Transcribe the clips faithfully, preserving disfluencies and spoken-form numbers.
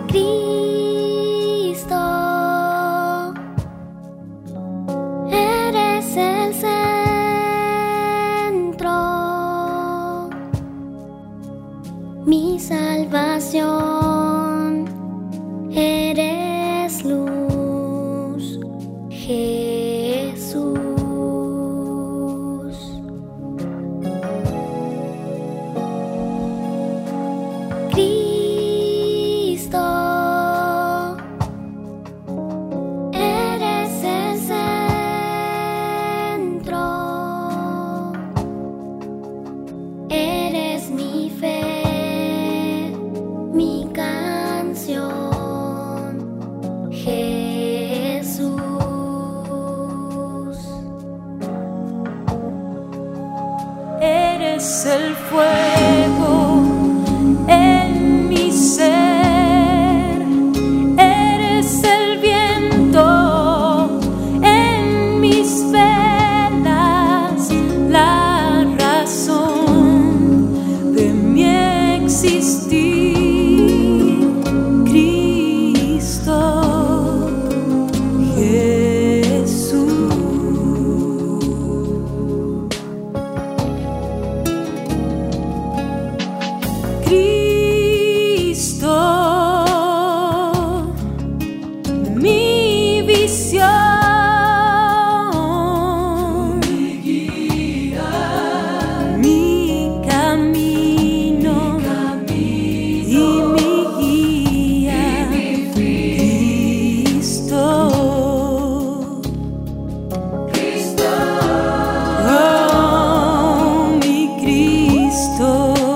Cristo, eres el centro, mi salvación, eres luz, Jesús. Cristo, eres el centro, eres mi fe, mi canción, Jesús. Eres el fuego en mi ser, eres el viento en mis venas, la razón de mi existir, Cristo Jesús. Cristo, mi visión, mi guía, mi camino, mi camino y mi guía, y mi Cristo, Cristo, oh, mi Cristo.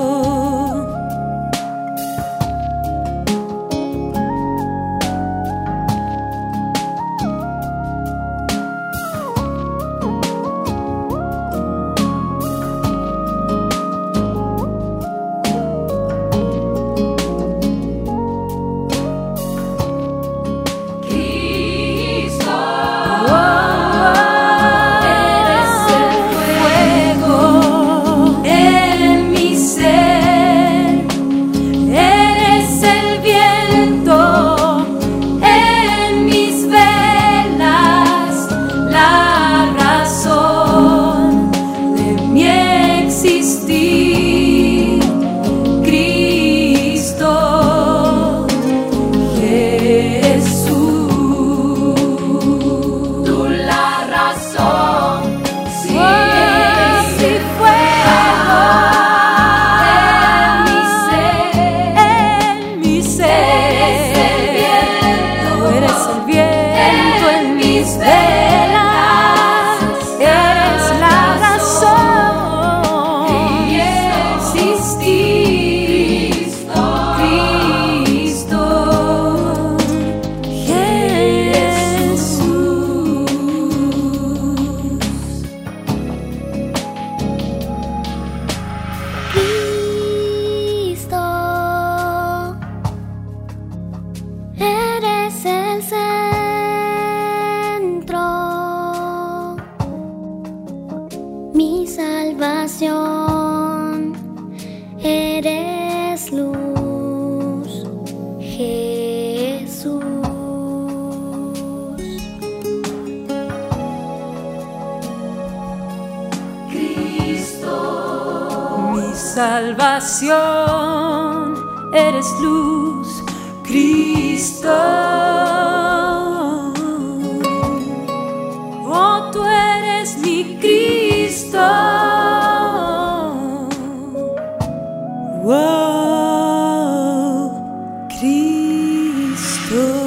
Mi salvación, eres luz, Jesús. Cristo, mi salvación, eres luz, Cristo. Oh, tú eres mi Cristo. Wow, Cristo.